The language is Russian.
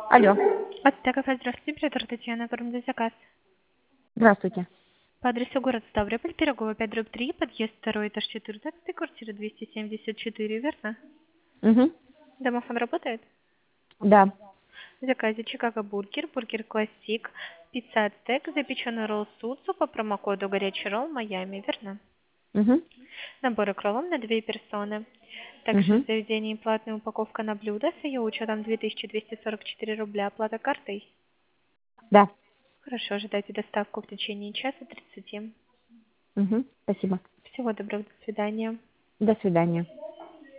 Алло, От кафе «Здравствуйте», оператор Татьяна, оформляю заказ. здравствуйте. По адресу город Ставрополь, Пирогова, 5/3, подъезд 2, этаж 14, квартира 274, верно? Угу. Домофон работает? Да. В заказе Чикаго бургер, бургер классик, пицца ацтек, запеченный ролл суцу по промокоду горячий ролл Майами, верно? Угу. Наборы кроллов на 2 персоны. Также в Угу. заведении платная упаковка на блюдо с ее учетом 2244 рубля, оплата картой. Да. Хорошо, ожидайте доставку в течение часа 30. Угу. Спасибо. Всего доброго, до свидания. До свидания.